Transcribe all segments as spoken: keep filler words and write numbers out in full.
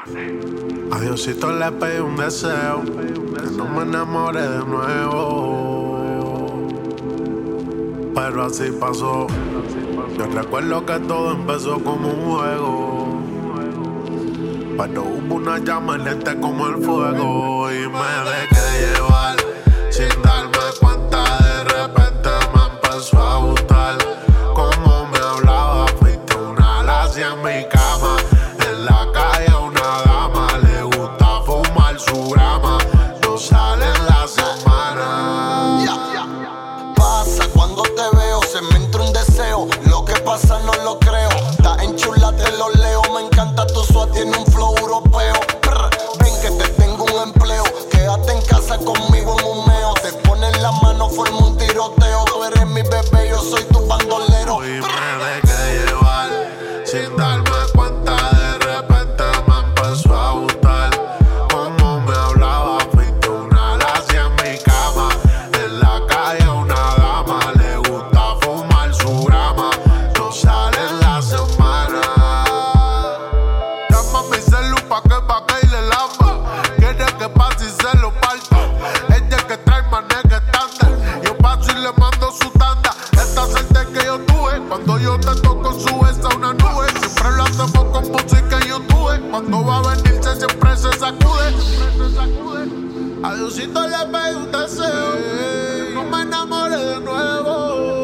A Diosito le pedí un deseo, que no me enamore de nuevo. Pero así pasó. Yo recuerdo que todo empezó como un juego, pero hubo una llama lenta como el fuego. Y me dejé llevar sin darme cuenta. De repente me empezó a gustar como me hablaba. Fuiste una lacia en mi cama. En la calle una dama le gusta fumar su grama. No sale en la semana. Yeah, yeah. Pasa cuando te veo, se me entra un deseo. Lo que pasa no lo creo. Estás en chula, te lo leo. Me encanta tu suave, tiene un flow europeo. Prr, ven que te tengo un empleo. Quédate en casa conmigo en un meo. Te pones la mano, forma un tiroteo. Tú eres mi bebé, yo soy tu bandolero. Y me dejé llevar sin darme cuenta. De repente me empezó a gustar como me hablaba. Fuiste una lacia en mi cama. En la calle una dama le gusta fumar su grama. No sale en la semana. Llama a mi celu pa' que pa' que le lamba. Quiere que pase y se lo parta. Ella que trae maneja estándar. Yo paso y le mando su tanda. Esta suerte que yo tuve cuando yo te toco sube a una nube. Siempre lo hacemos con música en YouTube. Cuando va a venirse siempre se sacude. A Diosito le pedí un deseo, que no me enamore de nuevo.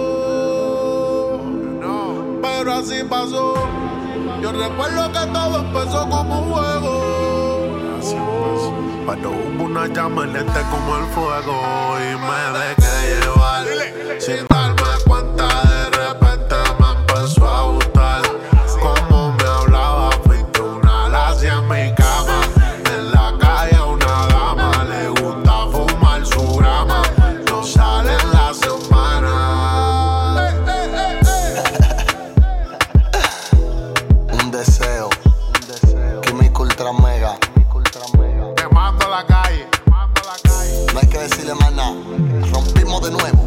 Pero así pasó. Yo recuerdo que todo empezó como un juego, pero hubo una llama lenta como el fuego. Y me dejé llevar sin darme cuenta. De repente me empezó a gustar como me hablaba. Fuiste una lacia en mi cama. En la calle una dama le gusta fumar su grama. No sale en la semana. Ey, ey, ey, ey. Un deseo, un deseo. Químico ultra mega. Quemando la calle, quemando la calle. No hay que decirle más nada. Rompimos de nuevo.